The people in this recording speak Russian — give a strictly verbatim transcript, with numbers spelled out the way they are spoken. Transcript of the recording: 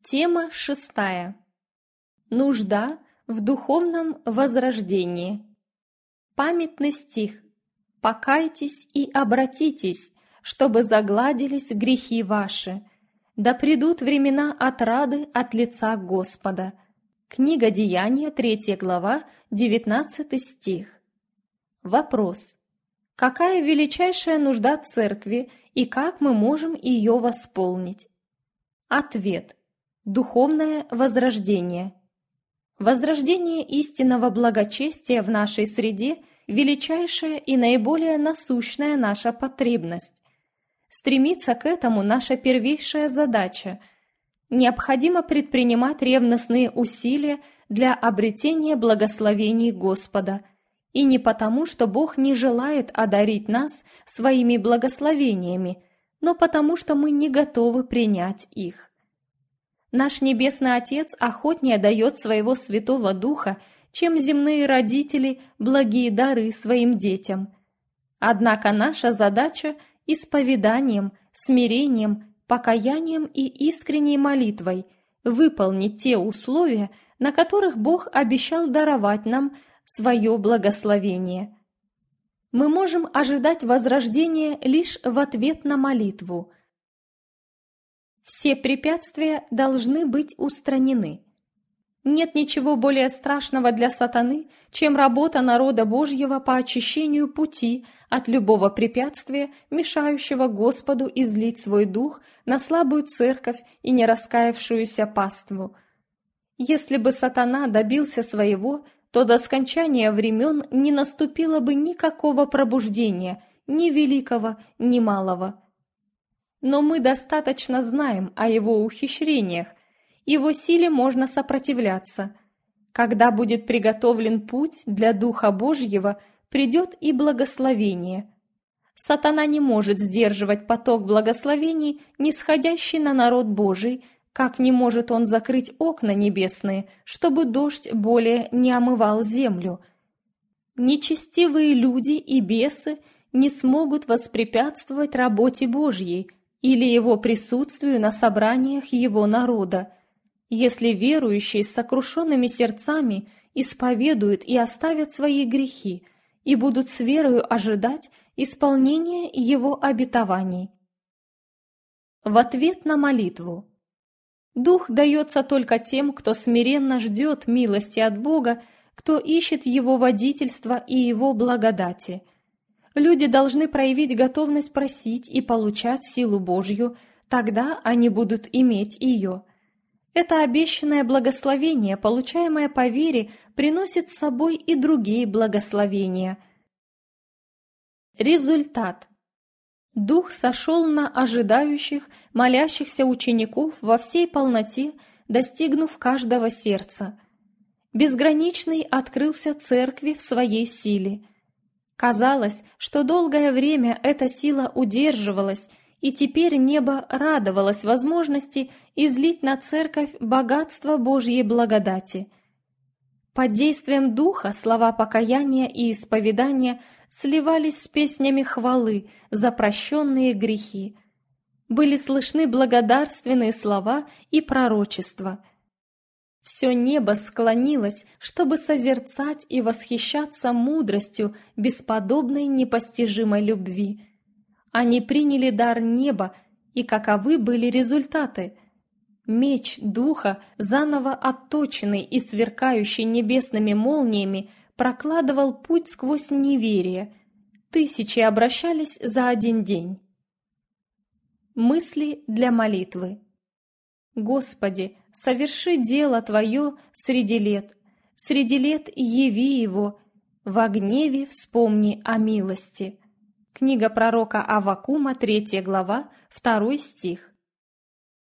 Тема шестая. Нужда в духовном возрождении. Памятный стих. «Покайтесь и обратитесь, чтобы загладились грехи ваши. Да придут времена отрады от лица Господа». Книга Деяния, третья глава, девятнадцатый стих. Вопрос. Какая величайшая нужда церкви и как мы можем ее восполнить? Ответ. Духовное возрождение. Возрождение истинного благочестия в нашей среде – величайшая и наиболее насущная наша потребность. Стремиться к этому – наша первейшая задача. Необходимо предпринимать ревностные усилия для обретения благословений Господа. И не потому, что Бог не желает одарить нас своими благословениями, но потому, что мы не готовы принять их. Наш Небесный Отец охотнее дает своего Святого Духа, чем земные родители благие дары своим детям. Однако наша задача – исповеданием, смирением, покаянием и искренней молитвой выполнить те условия, на которых Бог обещал даровать нам свое благословение. Мы можем ожидать возрождения лишь в ответ на молитву. Все препятствия должны быть устранены. Нет ничего более страшного для сатаны, чем работа народа Божьего по очищению пути от любого препятствия, мешающего Господу излить свой дух на слабую церковь и нераскаявшуюся паству. Если бы сатана добился своего, то до скончания времен не наступило бы никакого пробуждения, ни великого, ни малого. Но мы достаточно знаем о его ухищрениях, его силе можно сопротивляться. Когда будет приготовлен путь для Духа Божьего, придет и благословение. Сатана не может сдерживать поток благословений, нисходящий на народ Божий, как не может он закрыть окна небесные, чтобы дождь более не омывал землю. Нечестивые люди и бесы не смогут воспрепятствовать работе Божьей или его присутствию на собраниях его народа, если верующие с сокрушенными сердцами исповедуют и оставят свои грехи и будут с верою ожидать исполнения его обетований. В ответ на молитву. Дух дается только тем, кто смиренно ждет милости от Бога, кто ищет Его водительства и Его благодати. Люди должны проявить готовность просить и получать силу Божью, тогда они будут иметь ее. Это обещанное благословение, получаемое по вере, приносит с собой и другие благословения. Результат. Дух сошел на ожидающих, молящихся учеников во всей полноте, достигнув каждого сердца. Безграничный открылся церкви в своей силе. Казалось, что долгое время эта сила удерживалась, и теперь небо радовалось возможности излить на церковь богатство Божьей благодати. Под действием Духа слова покаяния и исповедания сливались с песнями хвалы за прощенные грехи. Были слышны благодарственные слова и пророчества. Все небо склонилось, чтобы созерцать и восхищаться мудростью бесподобной непостижимой любви. Они приняли дар неба, и каковы были результаты? Меч Духа, заново отточенный и сверкающий небесными молниями, прокладывал путь сквозь неверие. Тысячи обращались за один день. Мысли для молитвы. Господи, соверши дело Твое среди лет, среди лет яви его, во гневе вспомни о милости. Книга пророка Аввакума, третья глава, второй стих.